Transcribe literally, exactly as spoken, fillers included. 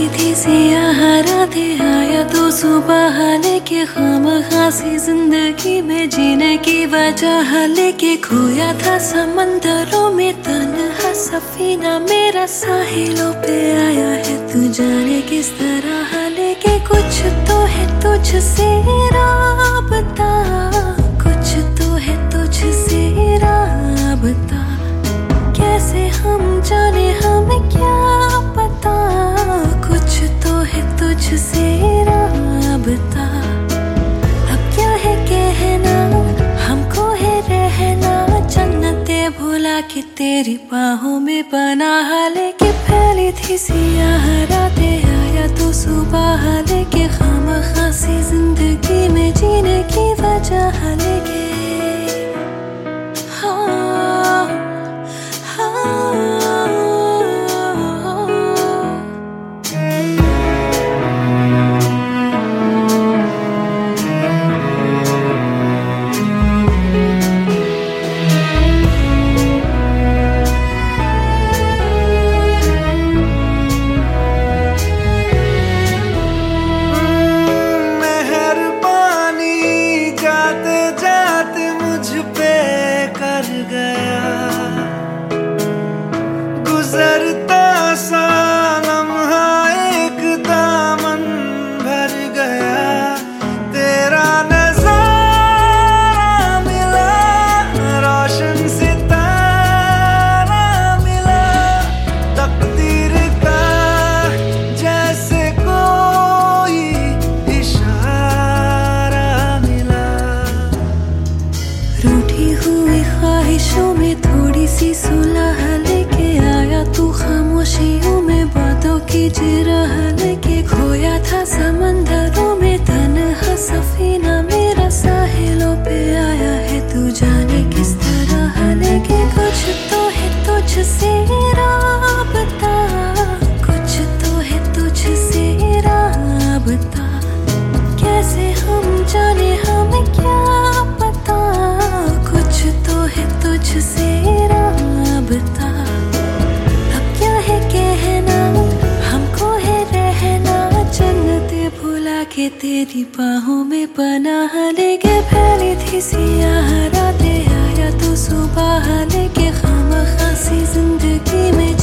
थी सियाह रातें, आया तो सुबह लेके खामखासी जिंदगी में जीने की वजह लेके, खोया था समंदरों में तन्हा सफीना मेरा साहिलों पे आया है तू जाने किस तरह लेके। कुछ तो है तुझसे राबता, कुछ तो है तुझसे राबता, कैसे हम जाने हमें क्या पता। कुछ तो है तुझसे राबता, अब क्या है कहना हमको है रहना, जन्नते भुला के तेरी बाहों में पनाह लेके। फैली थी सियाह रातें, आया तो सुबह लेके खामखासी जिंदगी में जीने की वजह लेके। गुजरता सा लम्हा एक दामन भर गया, तेरा नजारा मिला, रोशन सितारा मिला, तकदीर का जैसे कोई इशारा मिला। रूठी हुई ख्वाहिशों में थोड़ी सी सुलह लेके आया तू, खामोशियों में बातों की जिरह लेके, खोया था समंदरों में तन्हा सफीना मेरा साहिलों पे आया है तू जाने किस तरह लेके। कुछ तो है तुझसे राबता, कुछ तो है तुझसे राबता, कैसे हम जाने हमें क्या पता। कुछ तो है तुझसे राबता, अब क्या है कहना हमको है रहना, जन्नते भुला के तेरी बाहों में पनाह लेके। फैली थी सियाह रातें, आया तो सुबह लेके खामखासी जिंदगी में